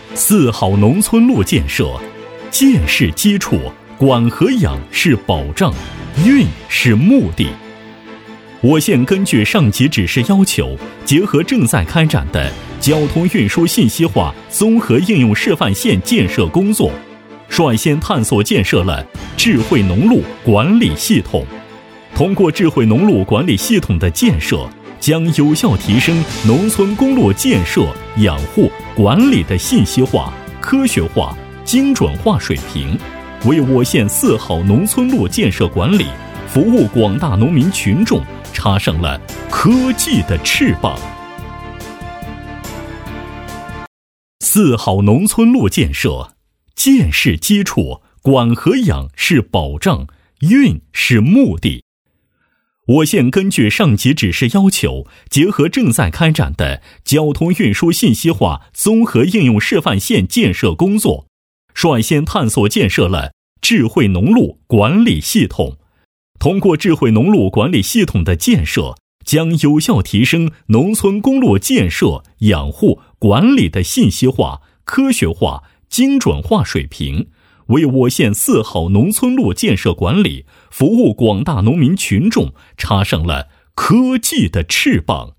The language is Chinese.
4好农村路建设，建是基础，管和养是保障，运是目的。我县根据上级指示要求，结合正在开展的交通运输信息化综合应用示范县建设工作，率先探索建设了智慧农路管理系统。通过智慧农路管理系统的建设，将有效提升农村公路建设、养护、管理的信息化、科学化、精准化水平，为我县4好农村路建设管理服务广大农民群众插上了科技的翅膀。4好农村路建设，建是基础，管和养是保障，运是目的。我县根据上级指示要求，结合正在开展的交通运输信息化综合应用示范县建设工作，率先探索建设了智慧农路管理系统。通过智慧农路管理系统的建设，将有效提升农村公路建设、养护、管理的信息化、科学化、精准化水平，为我县4好农村路建设管理服务广大农民群众插上了科技的翅膀。